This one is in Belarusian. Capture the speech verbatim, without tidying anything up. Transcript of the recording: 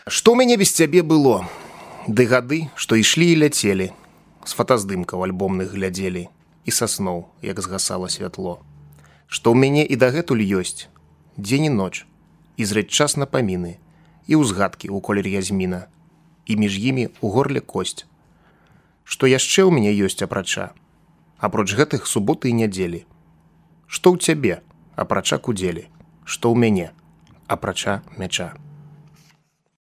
Што ў мяне без цябе было? Ды гады, што ішлі і ляцелі, з фотаздымкаў альбомных глядзелі, і са сноў, як згасала святло. Што ў мяне і дагэтуль ёсць, дзень і ноч, і зрэць час напаміны, і ўзгадкі ў колер язміна, і між імі ў горле косць. Што яшчэ ў мяне ёсць апрача, апроч гэтых суботы і нядзелі. Што ў цябе, апрача кудзелі, што ў мяне, апрача мяча.